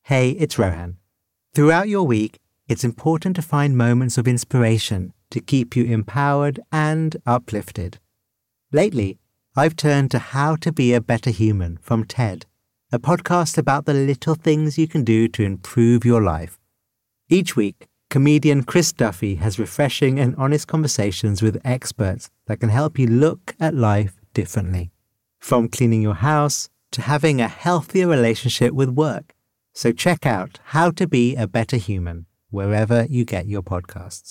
Hey, it's Rohan. Throughout your week, it's important to find moments of inspiration to keep you empowered and uplifted. Lately, I've turned to How to Be a Better Human from TED, a podcast about the little things you can do to improve your life. Each week, comedian Chris Duffy has refreshing and honest conversations with experts that can help you look at life differently. From cleaning your house to having a healthier relationship with work. So check out How to Be a Better Human wherever you get your podcasts.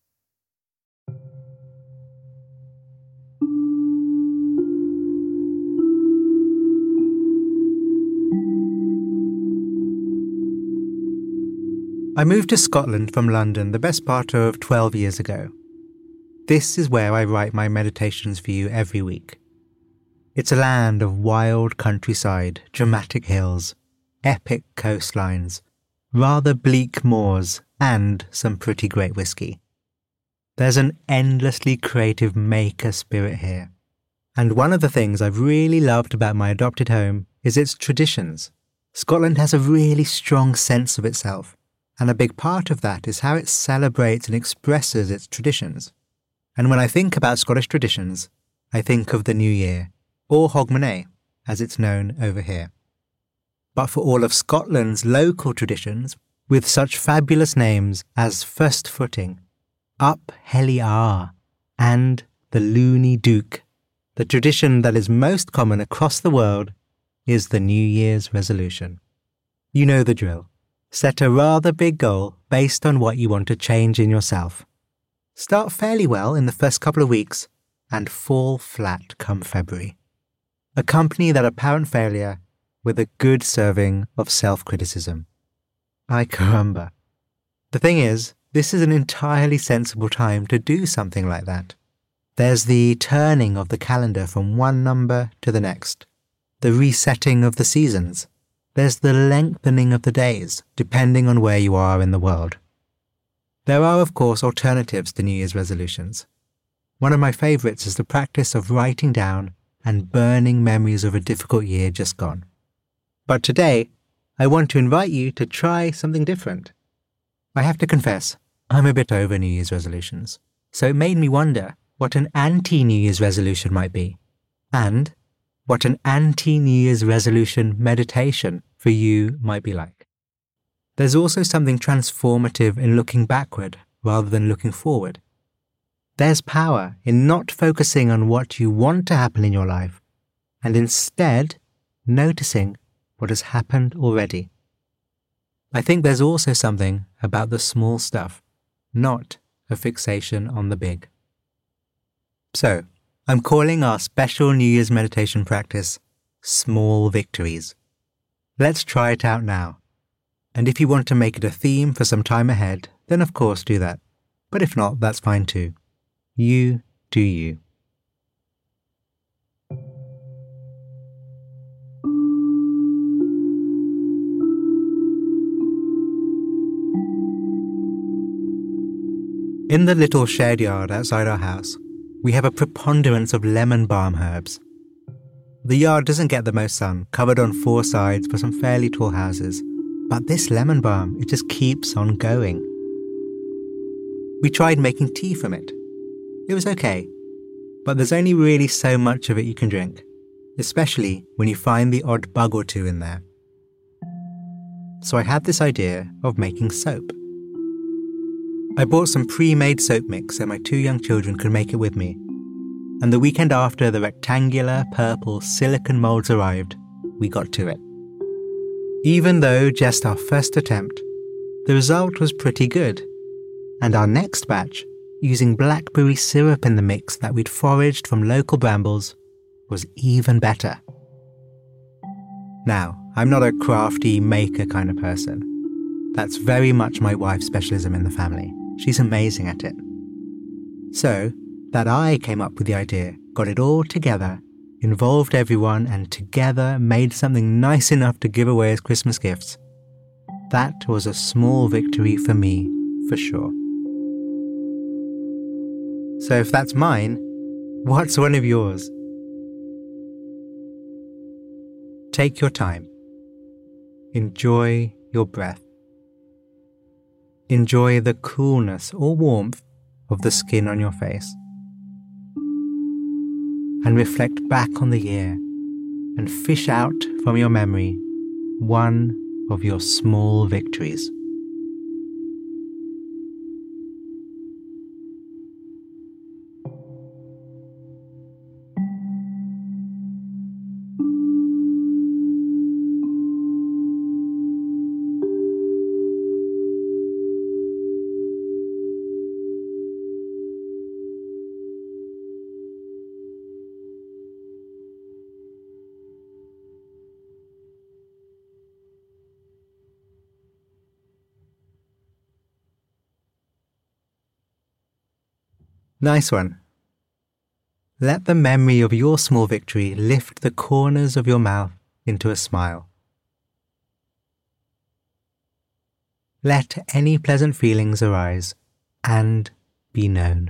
I moved to Scotland from London the best part of 12 years ago. This is where I write my meditations for you every week. It's a land of wild countryside, dramatic hills, epic coastlines, rather bleak moors, and some pretty great whiskey. There's an endlessly creative maker spirit here. And one of the things I've really loved about my adopted home is its traditions. Scotland has a really strong sense of itself, and a big part of that is how it celebrates and expresses its traditions. And when I think about Scottish traditions, I think of the New Year, or Hogmanay, as it's known over here. But for all of Scotland's local traditions, with such fabulous names as First Footing, Up Helly Are, and the Loony Duke, the tradition that is most common across the world is the New Year's resolution. You know the drill. Set a rather big goal based on what you want to change in yourself. Start fairly well in the first couple of weeks and fall flat come February. Accompany that apparent failure with a good serving of self-criticism. Ay caramba. The thing is, this is an entirely sensible time to do something like that. There's the turning of the calendar from one number to the next, the resetting of the seasons. There's the lengthening of the days, depending on where you are in the world. There are, of course, alternatives to New Year's resolutions. One of my favourites is the practice of writing down and burning memories of a difficult year just gone. But today, I want to invite you to try something different. I have to confess, I'm a bit over New Year's resolutions, so it made me wonder what an anti-New Year's resolution might be, and what an anti-New Year's resolution meditation for you might be like. There's also something transformative in looking backward rather than looking forward. There's power in not focusing on what you want to happen in your life, and instead noticing what has happened already. I think there's also something about the small stuff, not a fixation on the big. So, I'm calling our special New Year's meditation practice Small Victories. Let's try it out now. And if you want to make it a theme for some time ahead, then of course do that. But if not, that's fine too. You do you. In the little shed yard outside our house, we have a preponderance of lemon balm herbs. The yard doesn't get the most sun, covered on four sides for some fairly tall houses, but this lemon balm, it just keeps on going. We tried making tea from it. It was okay, but there's only really so much of it you can drink, especially when you find the odd bug or two in there. So I had this idea of making soap. I bought some pre-made soap mix so my two young children could make it with me. And the weekend after the rectangular purple silicone moulds arrived, we got to it. Even though just our first attempt, the result was pretty good. And our next batch, using blackberry syrup in the mix that we'd foraged from local brambles, was even better. Now, I'm not a crafty maker kind of person. That's very much my wife's specialism in the family. She's amazing at it. So, that I came up with the idea, got it all together, involved everyone, and together made something nice enough to give away as Christmas gifts. That was a small victory for me, for sure. So if that's mine, what's one of yours? Take your time. Enjoy your breath. Enjoy the coolness or warmth of the skin on your face. And reflect back on the year and fish out from your memory one of your small victories. Nice one. Let the memory of your small victory lift the corners of your mouth into a smile. Let any pleasant feelings arise and be known.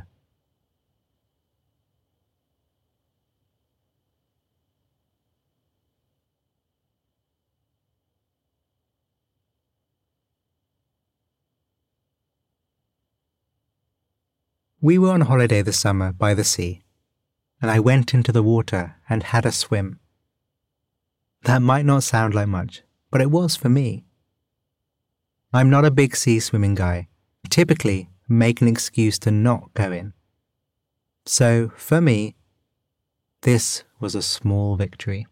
We were on holiday this summer by the sea, and I went into the water and had a swim. That might not sound like much, but it was for me. I'm not a big sea swimming guy. I typically make an excuse to not go in. So, for me, this was a small victory.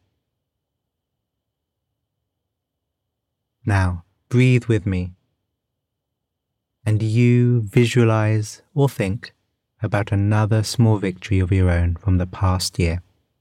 Now, breathe with me, and you visualize or think about another small victory of your own from the past year.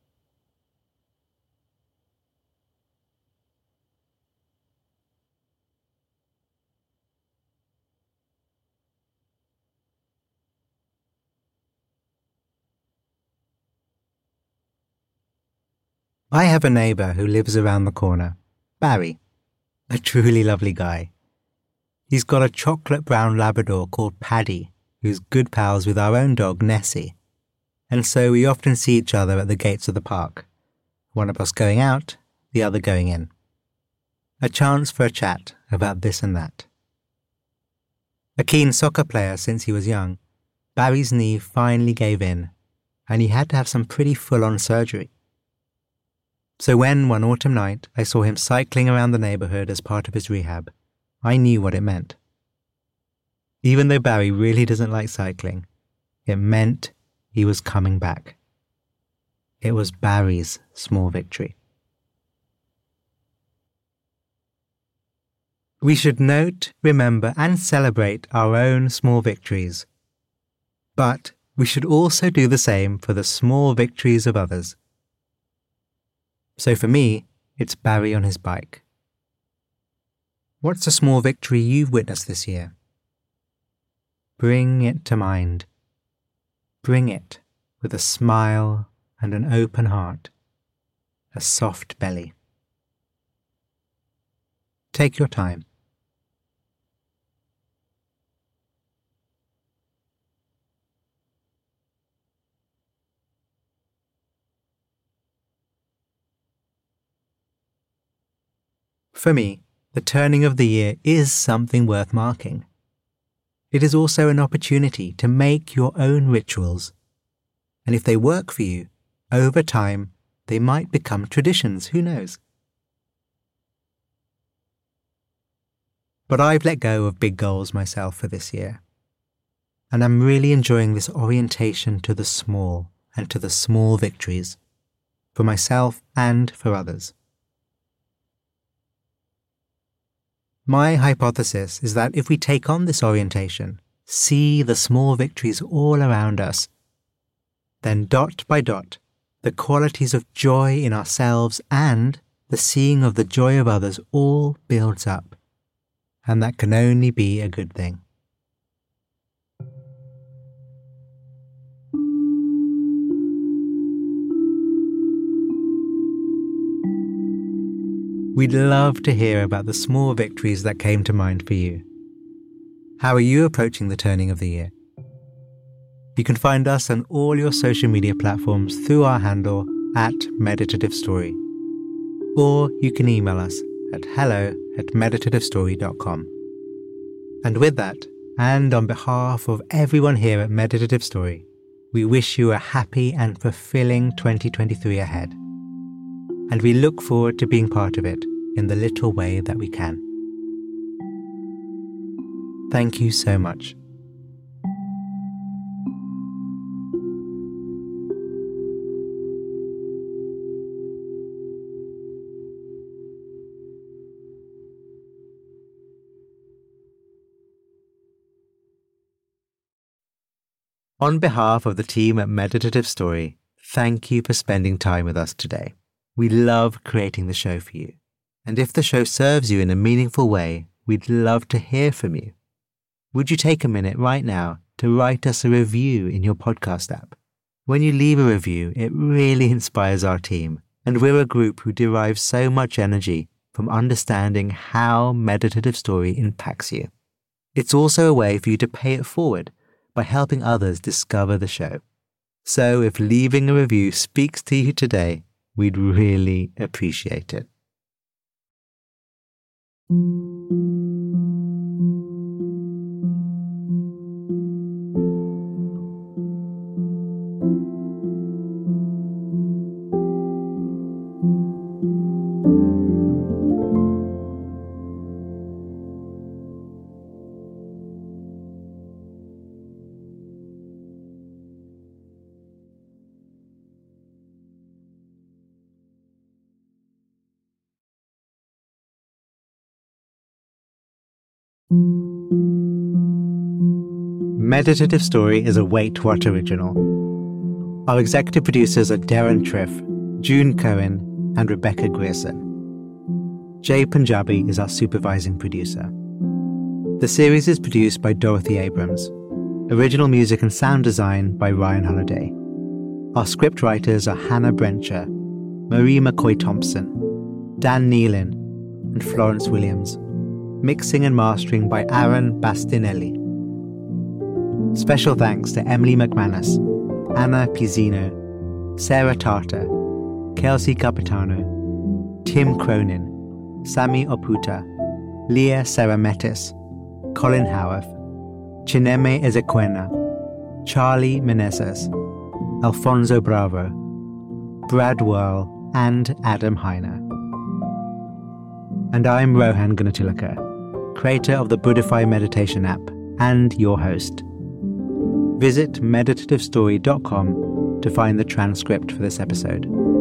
I have a neighbour who lives around the corner, Barry, a truly lovely guy. He's got a chocolate brown Labrador called Paddy, who's good pals with our own dog, Nessie, and so we often see each other at the gates of the park, one of us going out, the other going in. A chance for a chat about this and that. A keen soccer player since he was young, Barry's knee finally gave in, and he had to have some pretty full-on surgery. So when, one autumn night, I saw him cycling around the neighbourhood as part of his rehab, I knew what it meant. Even though Barry really doesn't like cycling, it meant he was coming back. It was Barry's small victory. We should note, remember, and celebrate our own small victories. But we should also do the same for the small victories of others. So for me, it's Barry on his bike. What's a small victory you've witnessed this year? Bring it to mind. Bring it with a smile and an open heart, a soft belly. Take your time. For me, the turning of the year is something worth marking. It is also an opportunity to make your own rituals. And if they work for you, over time, they might become traditions, who knows? But I've let go of big goals myself for this year. And I'm really enjoying this orientation to the small and to the small victories, for myself and for others. My hypothesis is that if we take on this orientation, see the small victories all around us, then dot by dot, the qualities of joy in ourselves and the seeing of the joy of others all builds up, and that can only be a good thing. We'd love to hear about the small victories that came to mind for you. How are you approaching the turning of the year? You can find us on all your social media platforms through our handle @meditativestory. Or you can email us at hello@meditativestory.com. And with that, and on behalf of everyone here at Meditative Story, we wish you a happy and fulfilling 2023 ahead. And we look forward to being part of it in the little way that we can. Thank you so much. On behalf of the team at Meditative Story, thank you for spending time with us today. We love creating the show for you. And if the show serves you in a meaningful way, we'd love to hear from you. Would you take a minute right now to write us a review in your podcast app? When you leave a review, it really inspires our team, and we're a group who derive so much energy from understanding how Meditative Story impacts you. It's also a way for you to pay it forward by helping others discover the show. So if leaving a review speaks to you today, we'd really appreciate it. Meditative Story is a Wait What original. Our executive producers are Darren Triff, June Cohen, and Rebecca Grierson. Jay Punjabi is our supervising producer. The series is produced by Dorothy Abrams. Original music and sound design by Ryan Holiday. Our script writers are Hannah Brencher, Marie McCoy-Thompson, Dan Nealon, and Florence Williams. Mixing and mastering by Aaron Bastinelli. Special thanks to Emily McManus, Anna Pizzino, Sarah Tartar, Kelsey Capitano, Tim Cronin, Sami Oputa, Leah Sarametis, Colin Howarth, Chineme Ezequena, Charlie Menezes, Alfonso Bravo, Brad Whirl, and Adam Heiner. And I'm Rohan Gunatilaka, creator of the Buddhify meditation app and your host. Visit meditativestory.com to find the transcript for this episode.